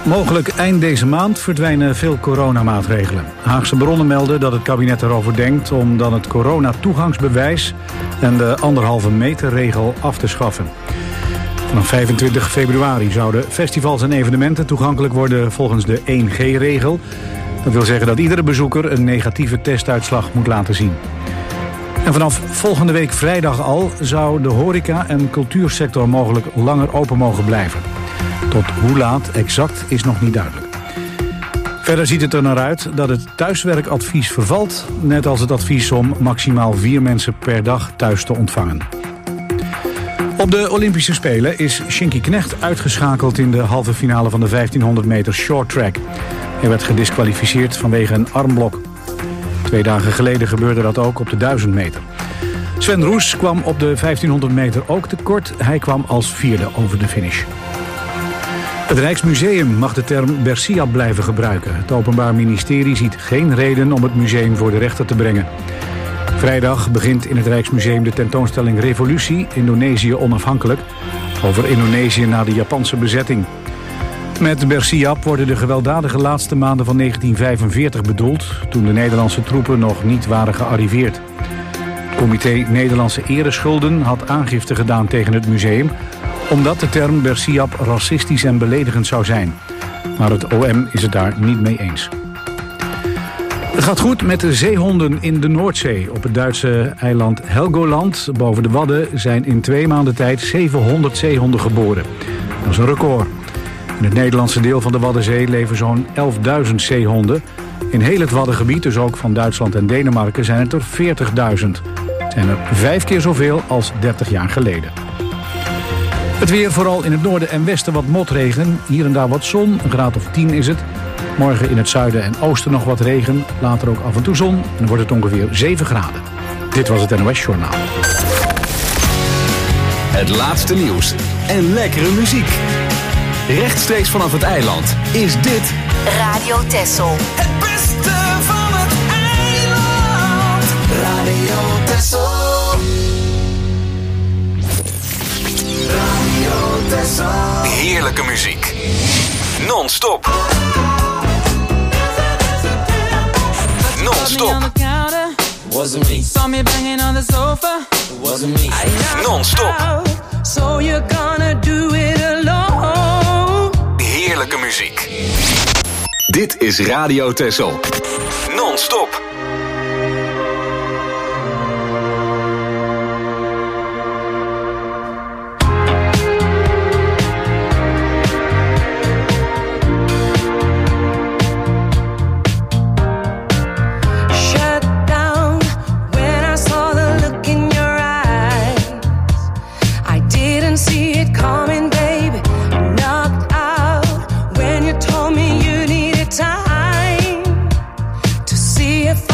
Mogelijk eind deze maand verdwijnen veel coronamaatregelen. Haagse bronnen melden dat het kabinet erover denkt om dan het coronatoegangsbewijs en de 1,5 meter regel af te schaffen. Vanaf 25 februari zouden festivals en evenementen toegankelijk worden volgens de 1G-regel. Dat wil zeggen dat iedere bezoeker een negatieve testuitslag moet laten zien. En vanaf volgende week vrijdag al zou de horeca- en cultuursector mogelijk langer open mogen blijven. Tot hoe laat exact is nog niet duidelijk. Verder ziet het er naar uit dat het thuiswerkadvies vervalt, net als het advies om maximaal 4 mensen per dag thuis te ontvangen. Op de Olympische Spelen is Shinky Knecht uitgeschakeld in de halve finale van de 1500 meter short track. Hij werd gediskwalificeerd vanwege een armblok. 2 dagen geleden gebeurde dat ook op de 1000 meter. Sven Roes kwam op de 1500 meter ook tekort. Hij kwam als 4e over de finish. Het Rijksmuseum mag de term Bersiap blijven gebruiken. Het Openbaar Ministerie ziet geen reden om het museum voor de rechter te brengen. Vrijdag begint in het Rijksmuseum de tentoonstelling Revolutie, Indonesië onafhankelijk, over Indonesië na de Japanse bezetting. Met Bersiap worden de gewelddadige laatste maanden van 1945 bedoeld, toen de Nederlandse troepen nog niet waren gearriveerd. Het comité Nederlandse Ereschulden had aangifte gedaan tegen het museum, omdat de term Bersiap racistisch en beledigend zou zijn. Maar het OM is het daar niet mee eens. Het gaat goed met de zeehonden in de Noordzee. Op het Duitse eiland Helgoland boven de Wadden zijn in 2 maanden tijd 700 zeehonden geboren. Dat is een record. In het Nederlandse deel van de Waddenzee leven zo'n 11.000 zeehonden. In heel het Waddengebied, dus ook van Duitsland en Denemarken, zijn het er 40.000. Het zijn er 5 keer zoveel als 30 jaar geleden. Het weer, vooral in het noorden en westen wat motregen. Hier en daar wat zon, een graad of 10 is het. Morgen in het zuiden en oosten nog wat regen. Later ook af en toe zon. En dan wordt het ongeveer 7 graden. Dit was het NOS Journaal. Het laatste nieuws en lekkere muziek. Rechtstreeks vanaf het eiland is dit Radio Texel. Het beste van het eiland. Radio Texel. Radio Texel. heerlijke muziek. Non-stop. Non-stop. Wasn't me. Saw me banging on the sofa. Wasn't me. Non-stop. So you're gonna do it alone. Heerlijke muziek. Dit is Radio Texel. Non-stop. If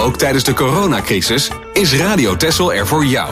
Ook tijdens de coronacrisis is Radio Texel er voor jou.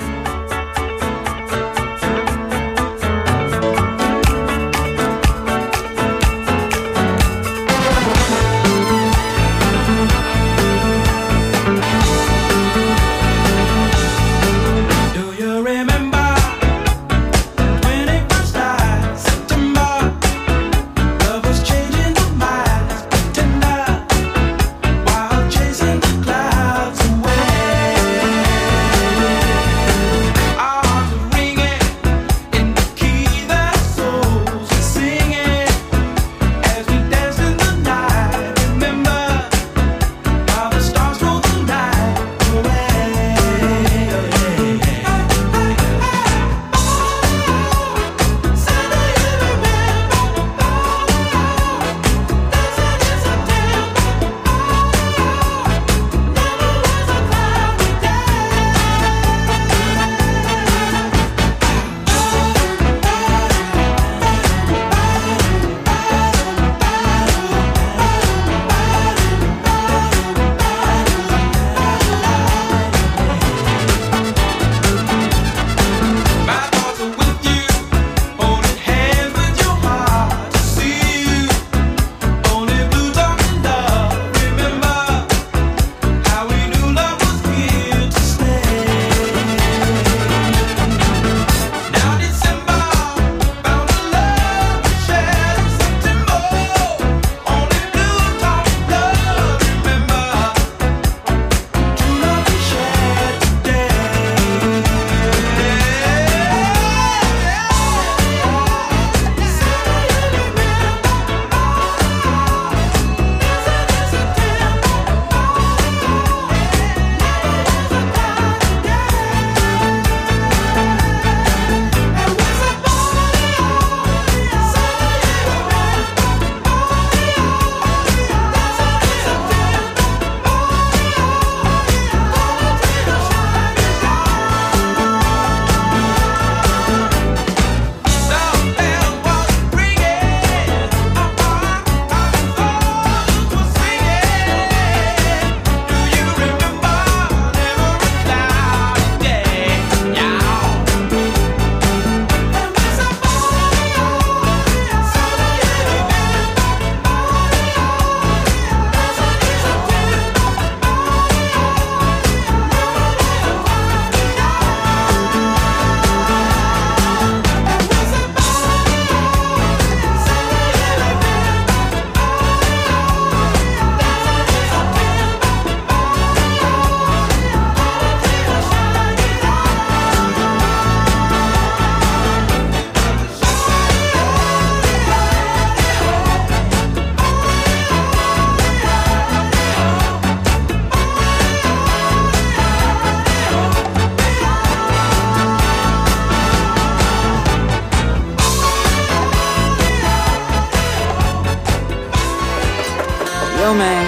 Yo, man.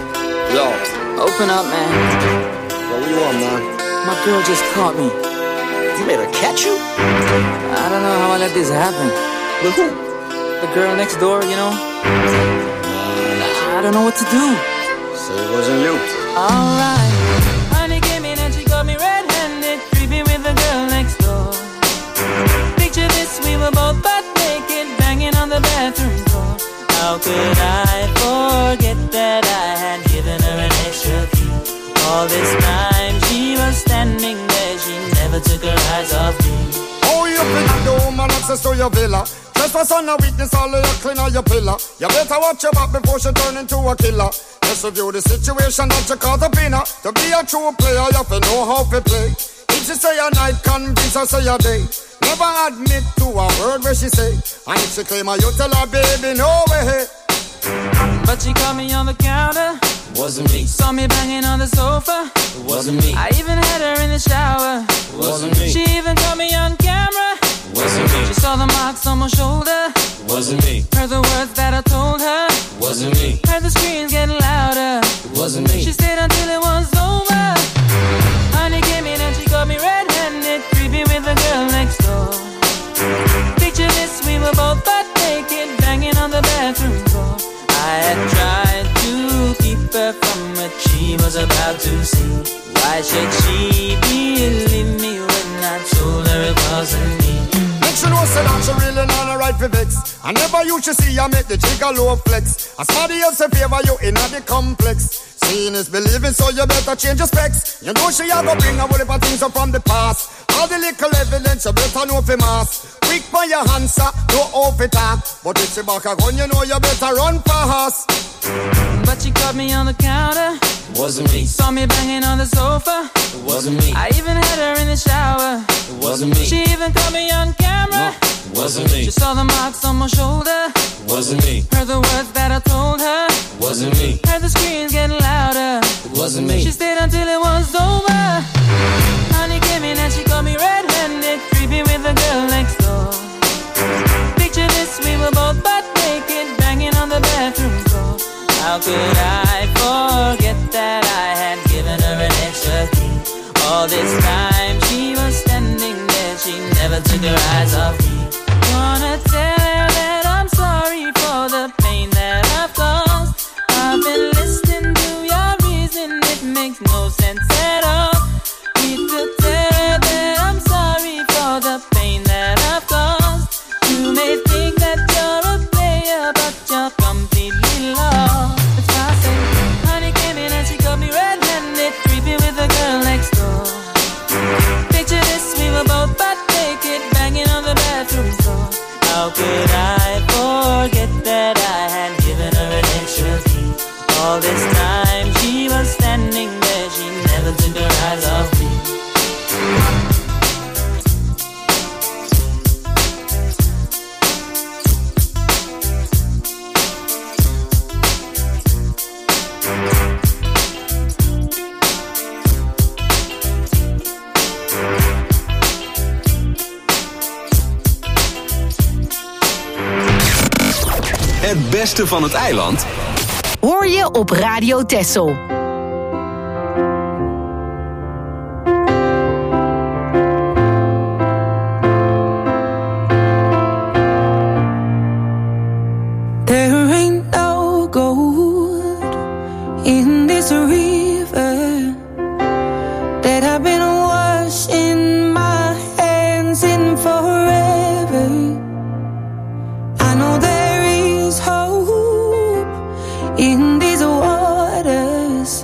Yo. Open up, man. Yo, what you want, man? My girl just caught me. You made her catch you? I don't know how I let this happen. With who? The girl next door, you know? I don't know what to do. So it wasn't you. Alright. Honey came in and she got me red-handed, creepy with the girl next door. Picture this, we were both butt naked, banging on the bathroom door. How could I forget that I had given her an extra key? All this time she was standing there, she never took her eyes off me. Oh, you finna do woman access to your villa. Trespass on a witness, all of your clean on your pillar. You better watch your back before she turn into a killer. Just review the situation that you caught up in her. To be a true player, you have to know how to play. If she say a night, convince her say a day. Never admit to a word where she say. And if she claim her, you tell her, baby, no way. But she caught me on the counter. Wasn't me. Saw me banging on the sofa. It wasn't me. I even had her in the shower. It wasn't me. She even caught me on camera. It wasn't me. She saw the marks on my shoulder. It wasn't me. Heard the words that I told her. It wasn't me. Heard the screams getting louder. It wasn't me. She stayed until it was over. Honey came in and she got me red-handed, creepy with the girl next door. Picture this, we were both butt naked, banging on the bathroom door. I had tried to keep her from what she was about out to sea. Why should she believe me when I told her it wasn't me? Make sure no say that she really not right for vex. I never used to see her make the jigger low flex. As somebody else in favor you in the complex. Seeing is believing, so you better change your specs. You know she a go bring a whole heap of things up from the past. All the little evidence you better know for mass. Quick for your answer, no off it talk. But if she back a gun, you know you better run fast. But she caught me on the counter. Wasn't me. Saw me banging on the sofa. It wasn't me. I even had her in the shower. It wasn't me. She even caught me on camera. It wasn't me. She saw the marks on my shoulder. It wasn't me. Heard the words that I told her. It wasn't me. Heard the screams getting louder. It wasn't me. She stayed until it was over. Honey came in and she caught me red-handed, creepy with the girl next door. Picture this, we were both butt naked, banging on the bathroom floor. How could I forget that I had given her an extra key? All this time she was standing there, she never took her eyes off me. Wanna tell her that I'm sorry for the pain that I've caused. I've been listening to your reason, it makes no sense at all. Need to tell her that I'm sorry for the pain that I've caused. You may think that you're a player, but you're completely lost. That's why I say, honey came in and she caught me red-handed, creepy with the girl next door. Picture this, we were both butt naked, banging on the bathroom floor. How could I forget that I had given her an extra key? All this time she was standing there, she never took her eyes off me. Het beste van het eiland Hoor je op Radio Texel. There ain't no gold in this river that I've been washing my hands in forever. I know there is hope in these waters.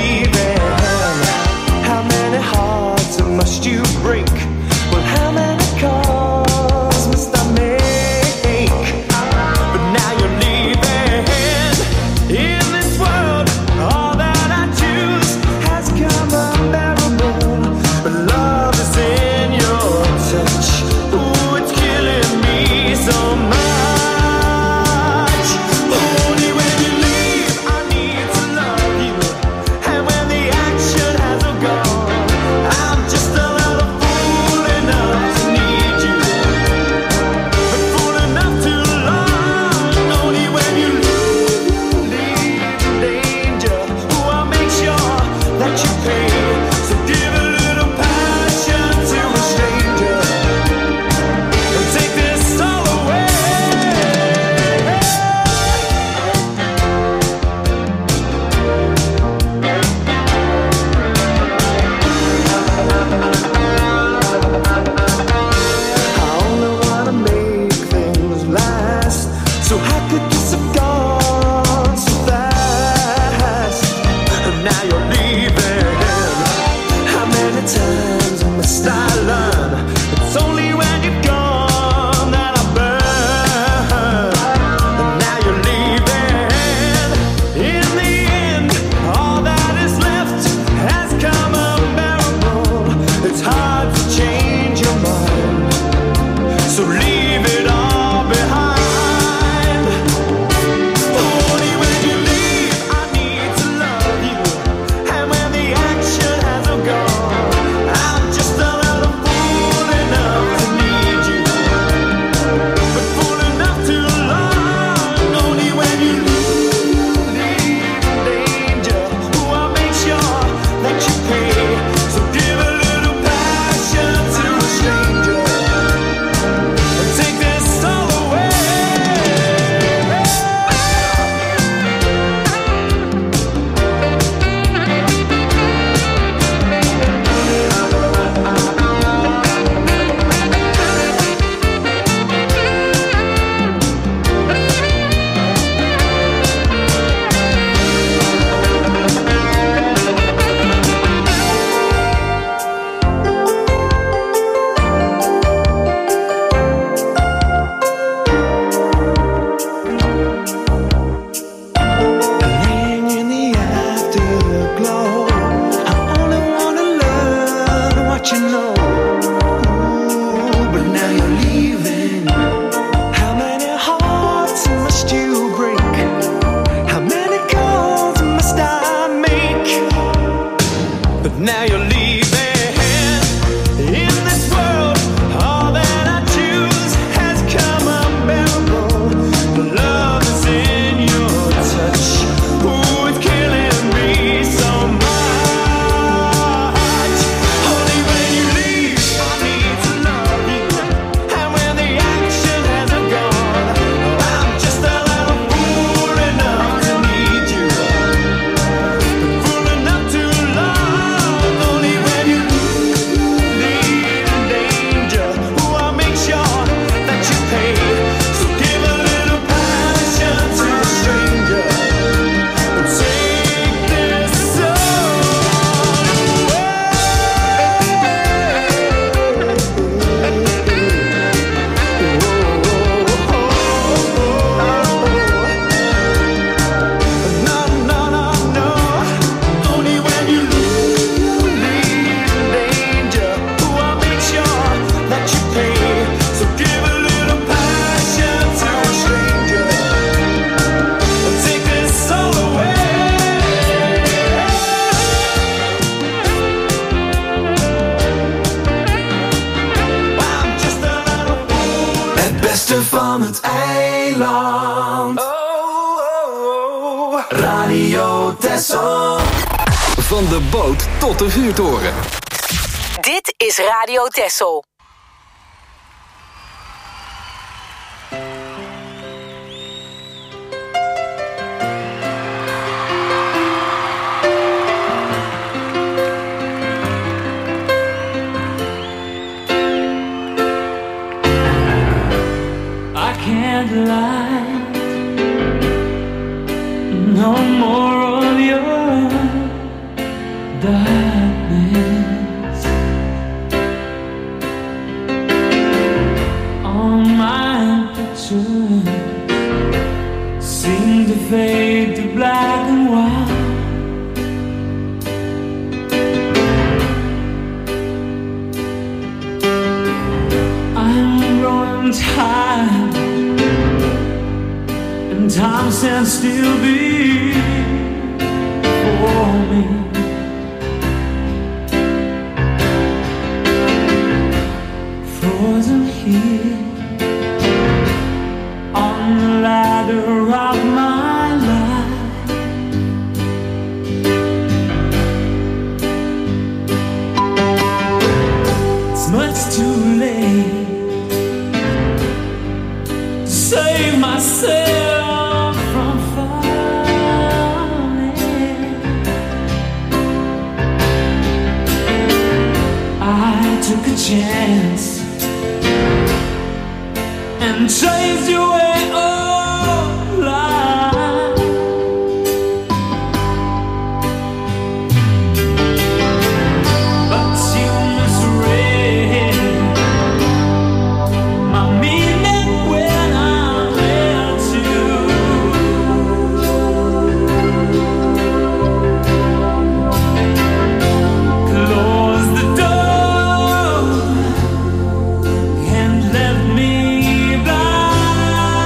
leaving? How many hearts must you break? Well, how many calls must I make? But now you're leaving. In this world, all that I choose has come unbearable. But love is in your touch. Ooh, it's killing me so much. Only when you leave, I need to love you. And when the action has all gone, I'm just a little fool enough to need you. But fool enough to love. Only when you leave in danger. Ooh, I'll make sure that you pay. So give a little passion to a stranger. And take this all away. I only wanna make things last. So how could this have gone so fast? And now you're leaving. How many times must I learn? It's only when you're gone that I burn. And now you're leaving. In the end, all that is left has come unbearable. It's hard to change your mind, so leave it all behind. Only when you leave, I need to love you. And when the action has all gone, I'm just a little fool enough to need you. But fool enough to love. Only when you leave in danger. Ooh, I'll make sure that you pay. So give a little passion to a stranger. And take this all away. Laying in the afterglow, I only wanna learn what you know. Ooh, but now you're leaving. How many hearts must you break? How many calls must I make? But now you're leaving. In this world, all that I choose has come unbearable. The love is in your touch. Ooh, it's killing me so much. Only when you leave, I need to love you. And when the action has all gone, I'm just a little fool enough to need you. But fool enough to love. Only when you leave in danger. Ooh, I'll make sure that you pay. So give a little passion to a stranger. And take this No. Only when you leave in danger. Ooh, I'll make sure that you pay. So give a little passion to a stranger. And take this all away. I'm just a little fool. Het beste van het eiland. Radio Texel. Van de boot tot de vuurtoren. Dit is Radio Texel. no more of your darkness. All my pictures seem to fade to black and white. I'm growing tired, and time stands still before me. Frozen here on the ladder of my life. It's much too late to save myself from falling. I took a chance and chased you away alive. But you misread my meaning when I met you. Close the door and left me blind.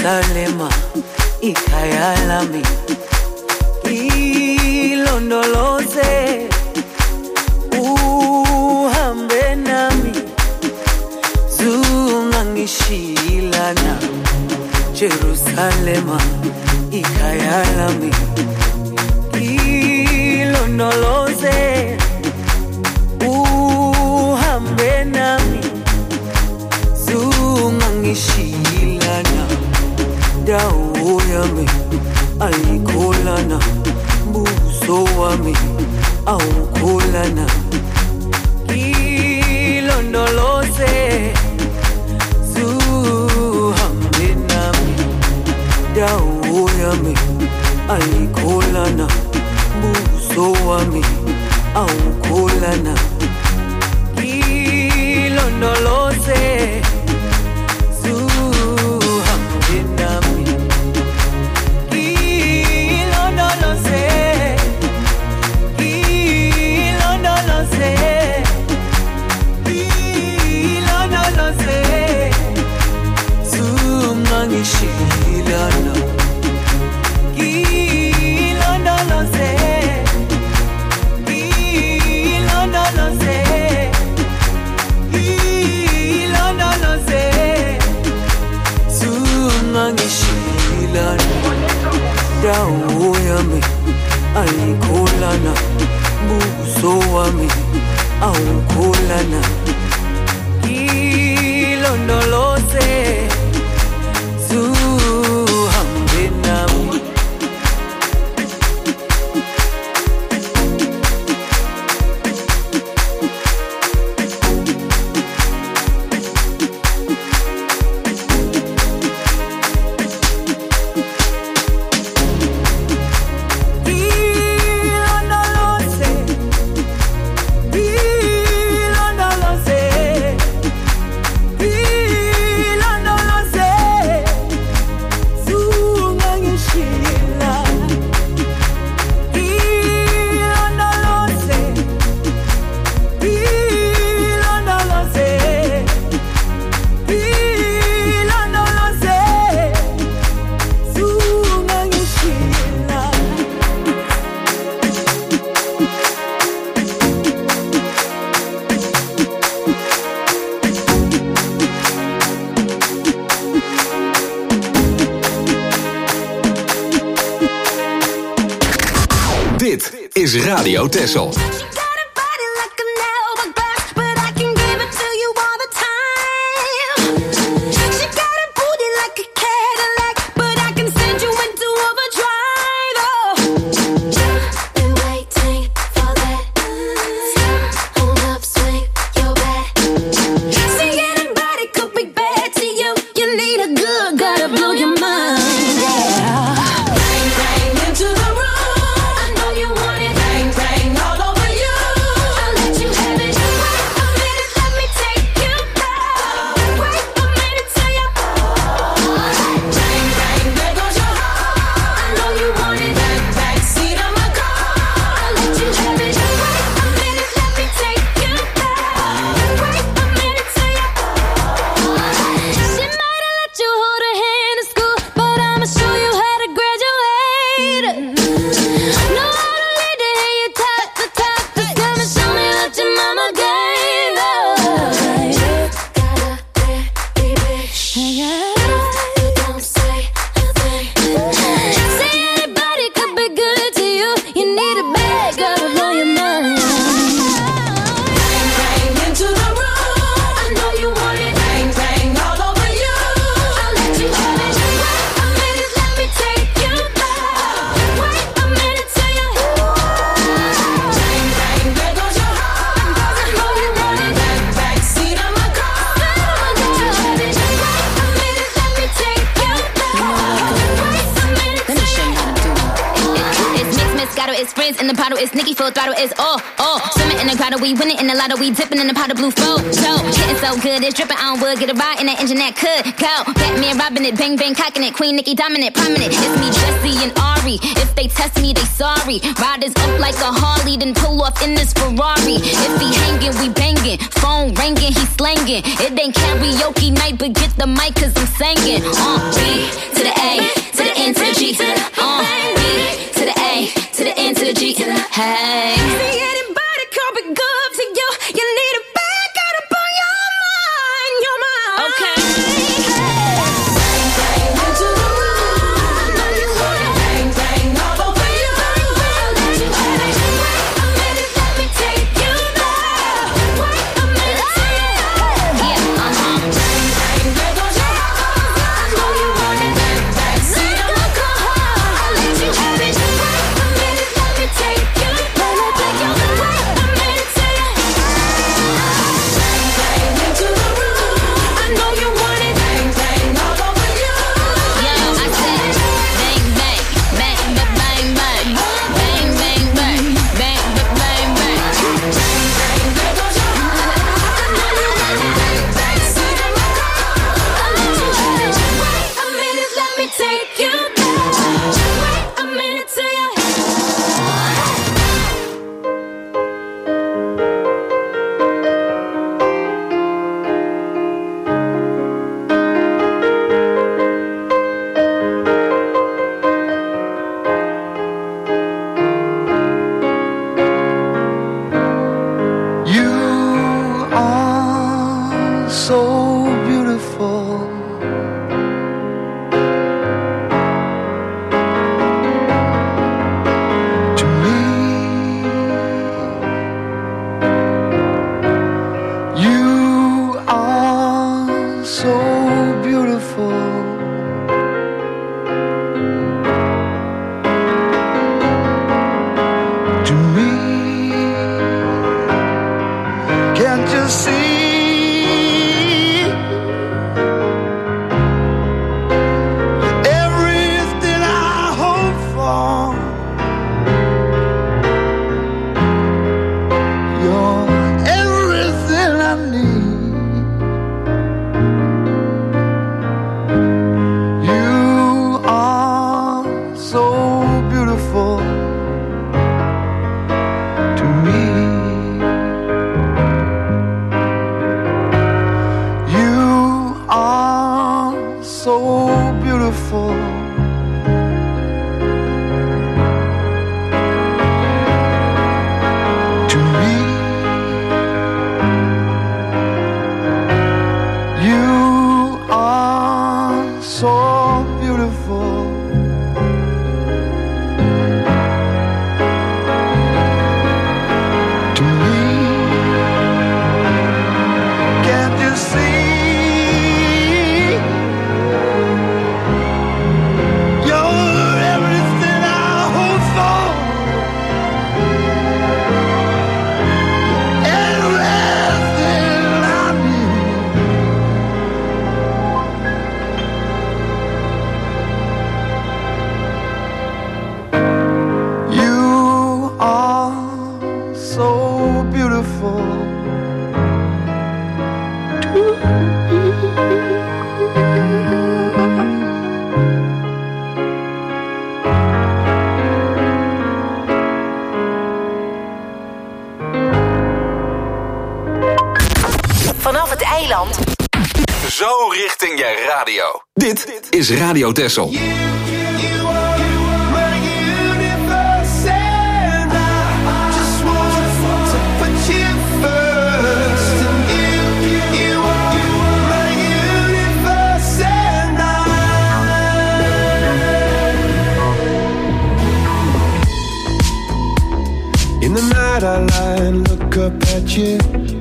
Jerusalema ikhaya lami ilondoloze uhambe nami zungangishilana Jerusalema ikhaya lami ilondoloze uhambe nami zungangishilana dawo yami ayikholana buso wami awukholana ilondoloze zuhambe nami dawo yami ayikholana buso wami awukholana ilondoloze zuhambe nami ilondoloze ilondoloze ilondoloze zungangishilana ilondoloze ilondoloze ilondoloze zungangishilana dawo yami ayikholana buso wami awukholana ilondoloze zuhambe nami is Radio Texel. Bang, bang into the room. I know you want it. Bang, bang all over you. it's frizz in the bottle, it's Nicki full throttle, it's oh. Swimming in the grotto, we winning in the lotto, we dipping in the pot of blue flow. So, getting so good, it's dripping on wood, get a ride in that engine that could go. Batman robbing it, bang bang cocking it, Queen Nicki dominant, prominent. It's me, Jesse and Ari. If they test me, they sorry. Riders up like a Harley, then pull off in this Ferrari. If he hanging, we banging. Phone ringing, he slanging. It ain't karaoke night, but get the mic 'cause I'm singing. B to the A, to the N, to the G, to the B to the A, to the N, to the G, to the hey. See anybody come it good to you? You need a back out up on your mind, your mind. Okay. Bang bang into the room. I know you want it. Bang bang all over you. I'll let you have it. Wait a minute, let me take you there. Wait a minute, yeah, Bang bang, there goes your heart. I know you want it. Bang bang, see the look on her. I'll let you have it. Wait a minute, let me take you there. Let me take you there. Wait a minute, say it. Bang bang into the room. I know you want it. Bang bang all over you. Yo, I said bang bang, bang bang bang bang, bang bang bang, bang bang bang. Bang bang, there goes your heart. I know you want it. Bang bang, see the look on her. I'll let you have it. Wait a minute, let me take you there. Wait a minute, say it. You are so beautiful. To me, you are so beautiful. To me, can't you see? Everything I hope for, you're everything I need. You are so beautiful to me. You are so beautiful to me. You are so beautiful to me. Can't you see? You're everything I hope for. Everything I need. You are so beautiful to Vanaf het eiland. Zo richting je radio. Dit is Radio Texel. In the night I lie and look up at you.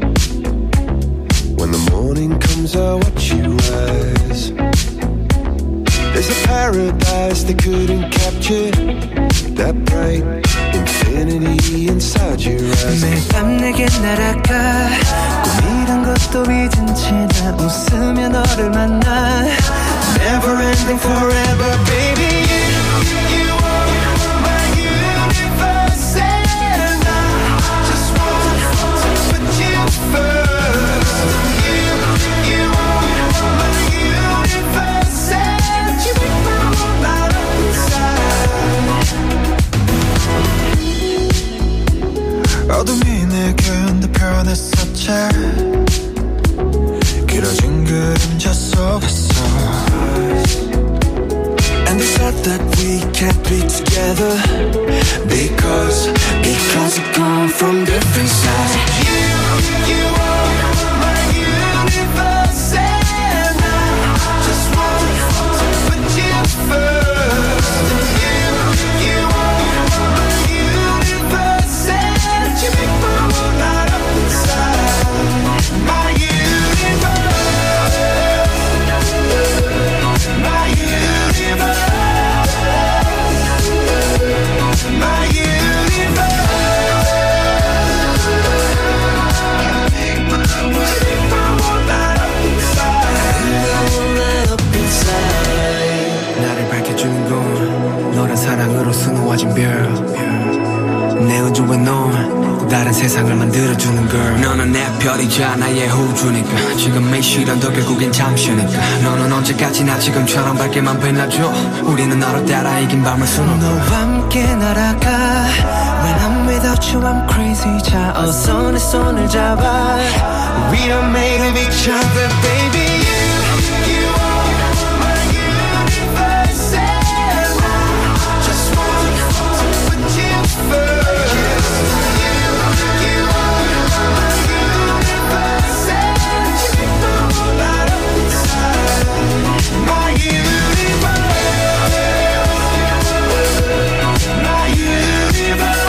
When the morning comes I watch you rise. There's a paradise they couldn't capture. That bright infinity inside your eyes. 매일 밤 내게 날아가 꿈이란 것도 잊은 채 나 웃으며 너를 만나. Never ending forever baby. You are my universe. that we can't be together because we come from different sides. You are my universe, and I just want to put you first. You are my universe, and you make my world light up inside. My universe, my universe. My 나를 밝혀주는 건 너란 사랑으로 수놓아진 별. 내 우주에 넌 또 다른 세상을 만들어주는 girl. 너는 내 별이자 나의 호주니까 지금의 시련도 결국엔 잠시니까 너는 언제까지나 지금처럼 밝게만 빛나줘. 우리는 너로 따라 이긴 밤을 수놓아. 너와 함께 날아가. When I'm without you I'm crazy. 자 어서 내 손을 잡아. We are made of each other baby. You are my universe, and I just want to put you first. You are my universe, and you make the world light up inside. My universe, my universe.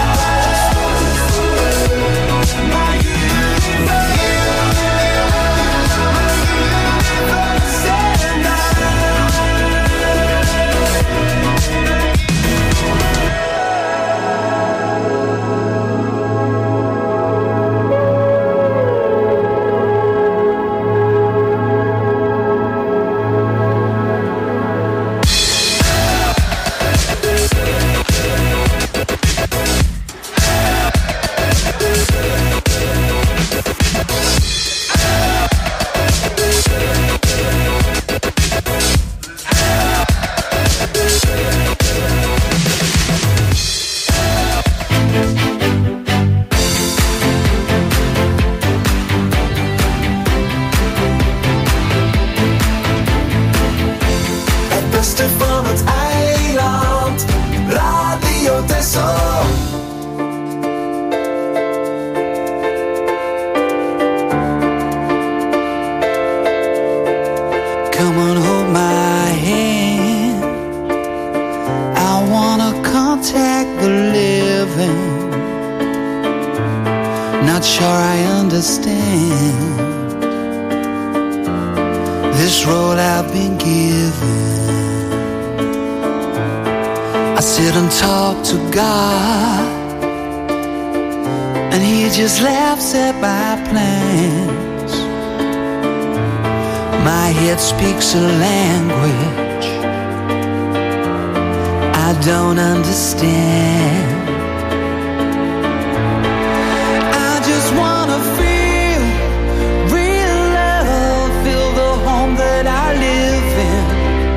Speaks a language I don't understand. I just wanna feel real love, feel the home that I live in.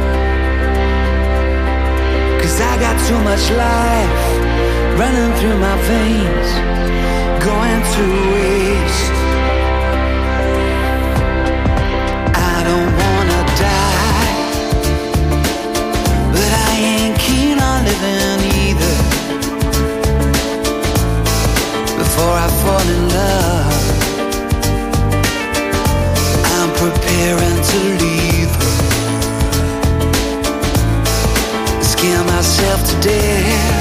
'Cause I got too much life running through my veins, going to waste. Either before I fall in love, I'm preparing to leave her, scare myself to death.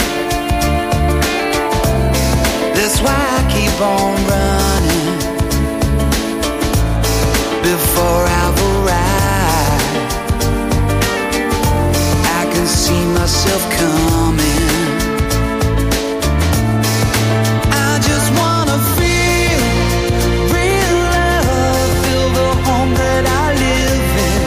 That's why I keep on running before I've arrived. I can see myself coming. I just wanna feel real love, feel the home that I live in.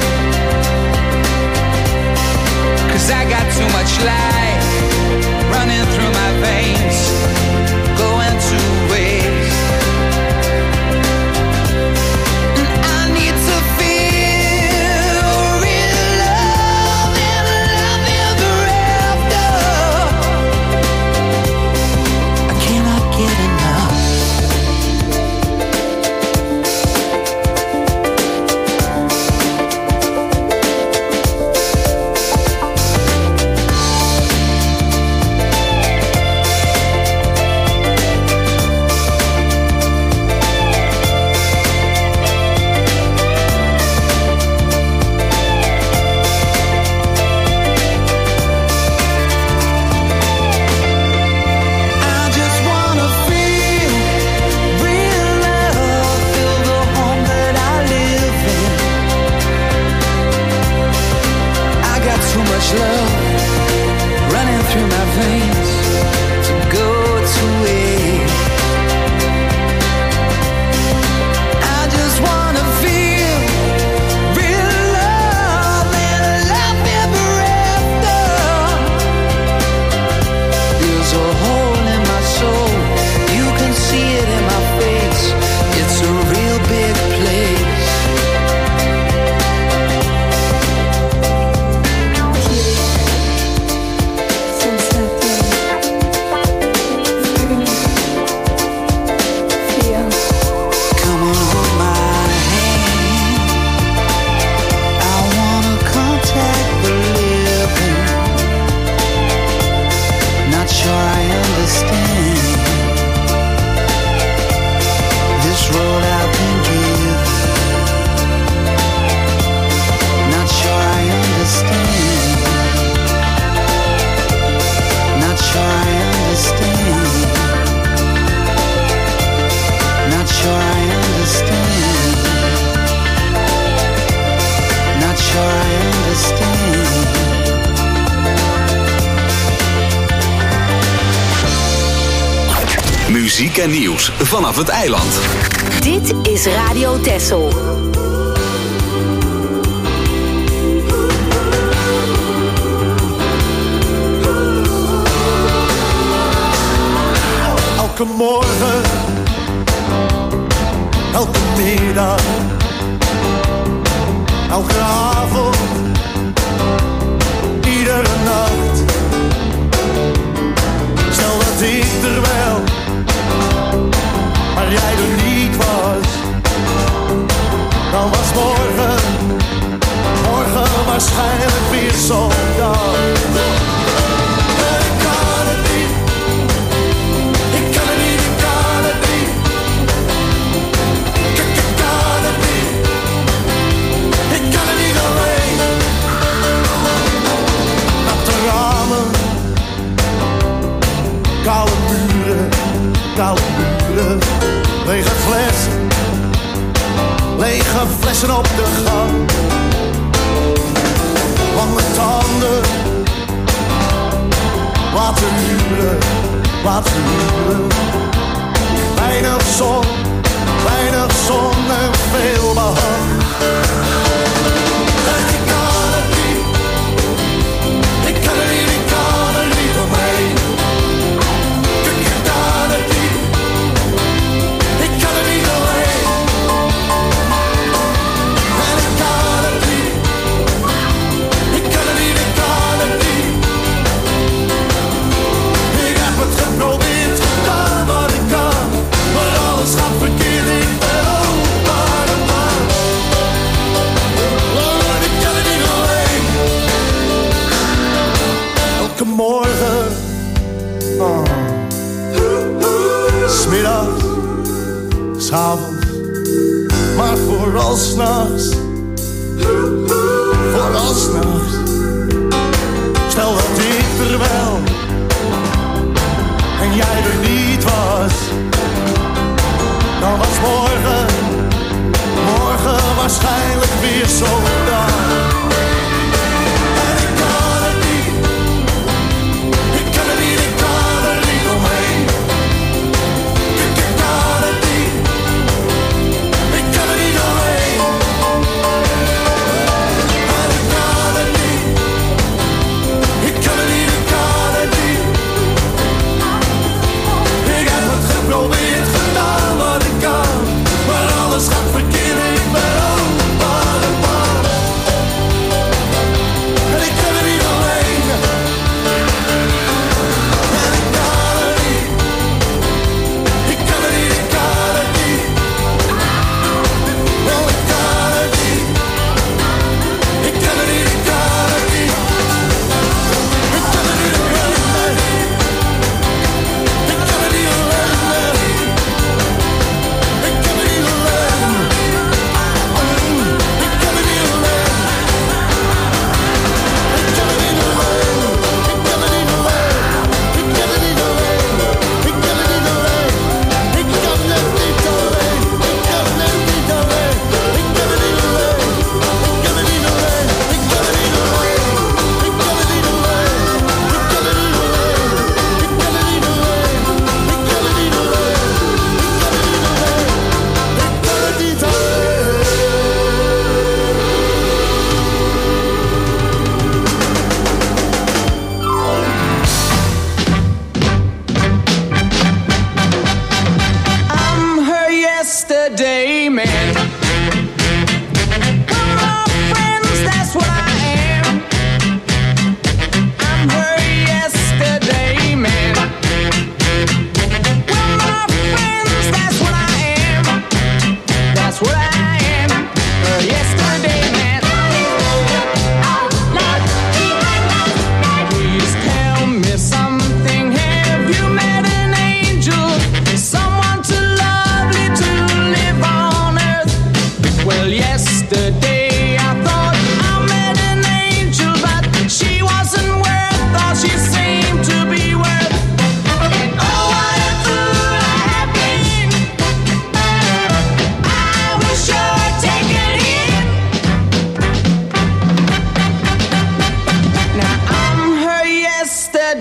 'Cause I got too much life running through my veins, going to waste. And I need to feel real love and love ever after. I cannot get enough. through my veins to go to waste. I just wanna feel real love and love ever after. There's a hole in my soul, you can see it in my face. It's a real big place. Muziek en nieuws vanaf het eiland. Dit is Radio Texel. Elke morgen, elke middag, elke avond, iedere nacht. Stel dat ik er wel, maar jij er niet was, dan was morgen waarschijnlijk weer zo'n dag. Ik kan het niet, ik kan het niet, ik kan het niet. Ik kan het niet, ik kan het niet alleen. Natte ramen, koude muren, lege flessen op de gang. Lange tanden, waterhuren. Weinig zon en veel behang. Ik kan het niet, ik kan het niet, ik kan er niet omheen. Ik kan het niet. Ik kan het niet alleen. En ik kan het niet. Ik kan het niet, ik kan het niet. Ik heb het geprobeerd, gedaan wat ik kan. Maar alles gaat verkeerd, ik ben ook maar een man. En ik kan het niet alleen. Elke morgen, smiddags, 'avonds, maar vooral s'nachts. Stel dat ik er wel en jij er niet was, dan was morgen waarschijnlijk weer zo'n dag. En ik kan het niet, ik kan het niet, ik kan er niet omheen. Ik kan het niet. Ik kan het niet alleen. En ik kan het niet. Ik kan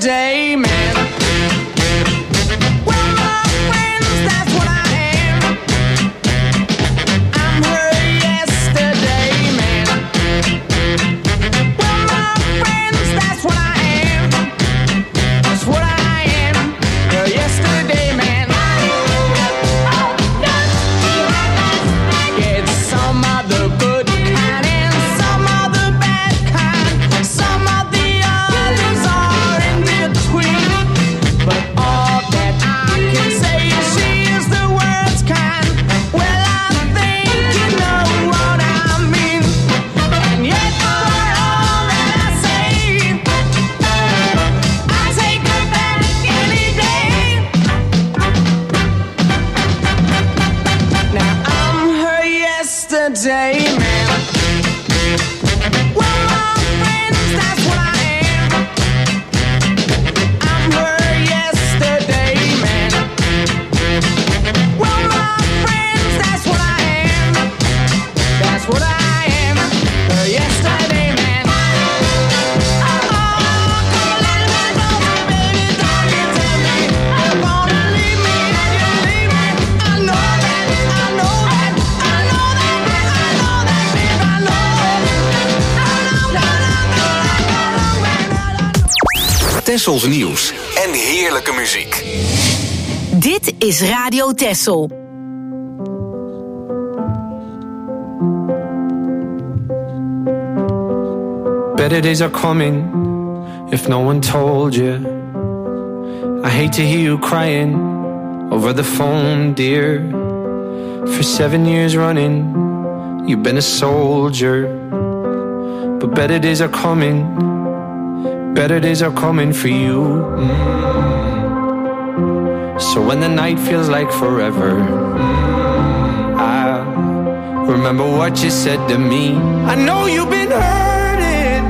yesterday man. Well, my friends, that's what I am. I'm her yesterday man. Well, my friends, that's what I am. That's what I am. Her yesterday man. Yeah, some of the good kind and some of the bad kind. Some of the others are in between. But all that I can say is she is the worst kind. Well, I think you know what I mean. And yet for all that I say, I take her back any day. Now I'm her yesterday man. Well, my friends, that's what I am. I'm her yesterday man. Well, my friends, that's what I am. That's what I am. Her yesterday man. Oh, come a little bit closer, baby. Don't you tell me you're gonna leave me and you leave me. I know that, I know that, I know that, I know that, babe, I know. Tessels nieuws en heerlijke muziek. Dit is Radio Tessel. Better days are coming if no one told you. I hate to hear you crying over the phone, dear. For 7 years running, you've been a soldier. But better days are coming, better days are coming for you. So when the night feels like forever, I remember what you said to me. I know you've been hurting,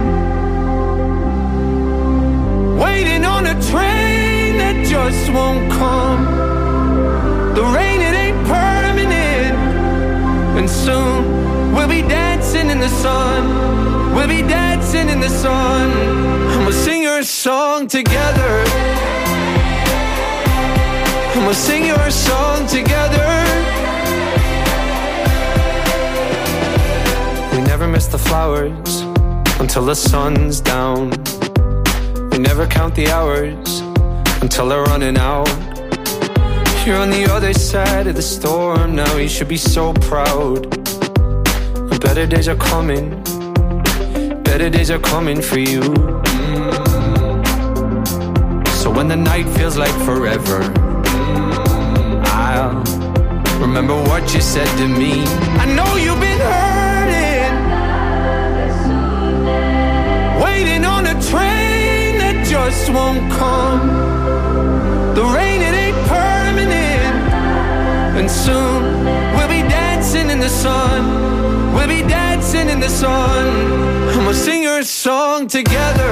waiting on a train that just won't come. The rain, it ain't permanent, and soon we'll be dancing in the sun. We'll be dancing in the sun. I'ma sing your song together. I'ma sing your song together. We never miss the flowers until the sun's down. We never count the hours until they're running out. You're on the other side of the storm now. You should be so proud. The better days are coming. Better days are coming for you. So when the night feels like forever, I'll remember what you said to me. I know you've been hurting, waiting on a train that just won't come. The rain, it ain't permanent, and soon we'll be dancing in the sun. We'll be dancing in the sun. I'ma sing your song together.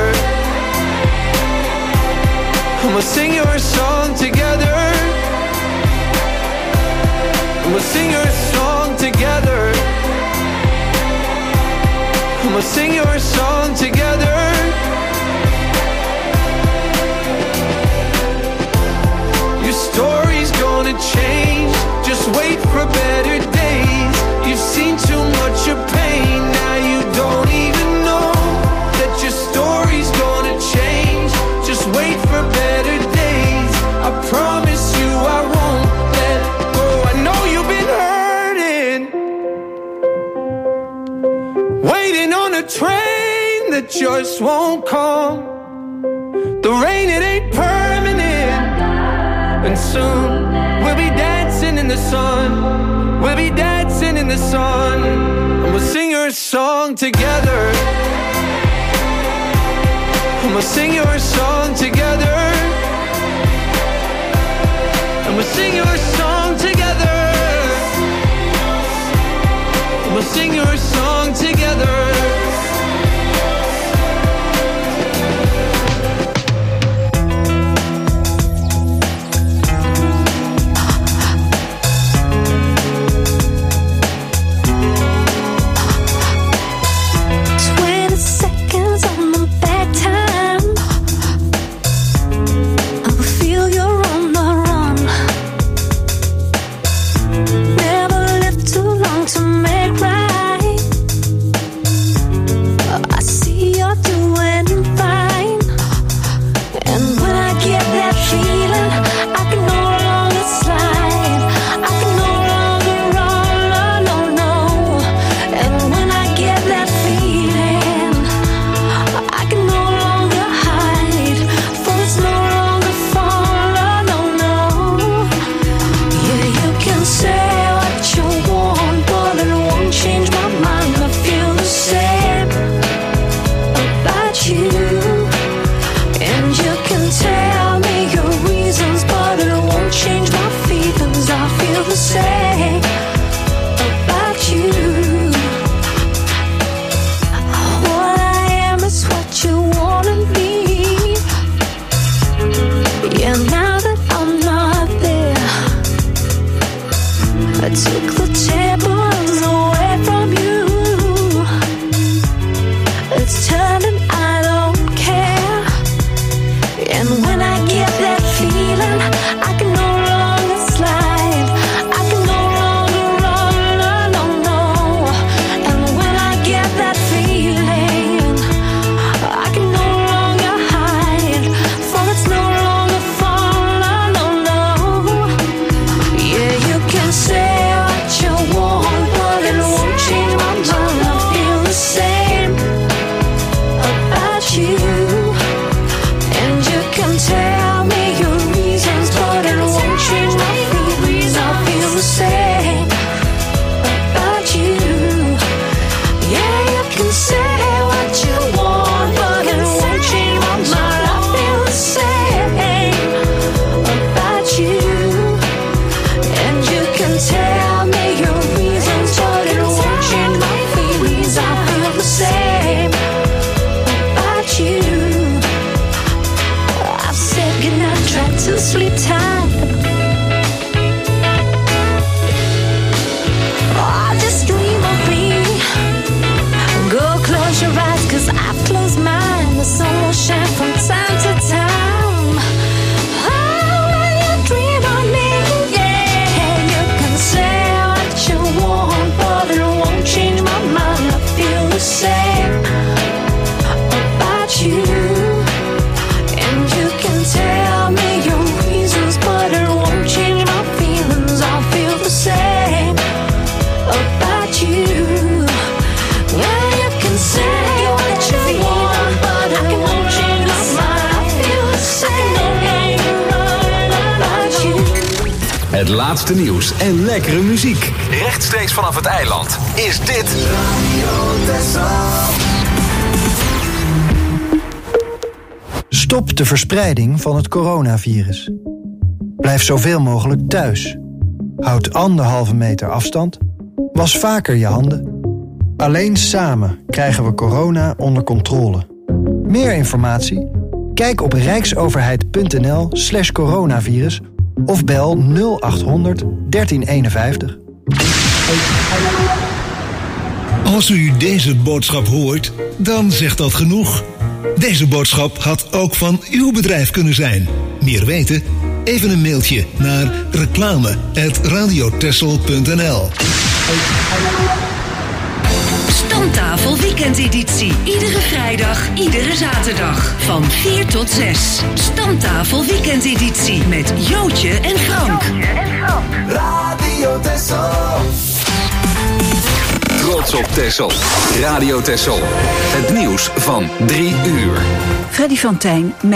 I'ma sing your song together. I'ma sing your song together. I'ma sing your song together. Your story's gonna change. Just wait for better days. You've seen too much of pain. Now you don't even know that your story's gonna change. Just wait for better days. I promise you I won't let go. I know you've been hurting, waiting on a train that just won't come. The rain, it ain't permanent, and soon we'll be dancing in the sun. We'll be dancing in the sun. I'ma sing your song together. I'ma sing your song together. I'ma sing your song together. I'ma sing your song together. to sleep tight. Oh, just dream of me. Go close your eyes, 'cause I've closed mine. The sun will shine from time to time. Oh, when you dream of me, yeah, you can say what you want, but it won't change my mind. I feel the same about you. And you can tell me your reasons, but it won't change my feelings. I feel the same about you. Yeah, you can say what you want, but it won't change my mind. I feel the same about you. Het laatste nieuws en lekkere muziek. Rechtstreeks vanaf het eiland is dit Stop de verspreiding van het coronavirus. Blijf zoveel mogelijk thuis. Houd 1,5 meter afstand. Was vaker je handen. Alleen samen krijgen we corona onder controle. Meer informatie? Kijk op rijksoverheid.nl/coronavirus of bel 0800 1351. Als u deze boodschap hoort, dan zegt dat genoeg. Deze boodschap had ook van uw bedrijf kunnen zijn. Meer weten? Even een mailtje naar reclame@radiotessel.nl. Stamtafel weekendeditie. Iedere vrijdag, iedere zaterdag. Van 4 tot 6. Stamtafel weekendeditie met Jootje en Frank. Radio Tessel. Trots op Texel. Radio Texel. Het nieuws van 3 uur. Freddy van Tijn.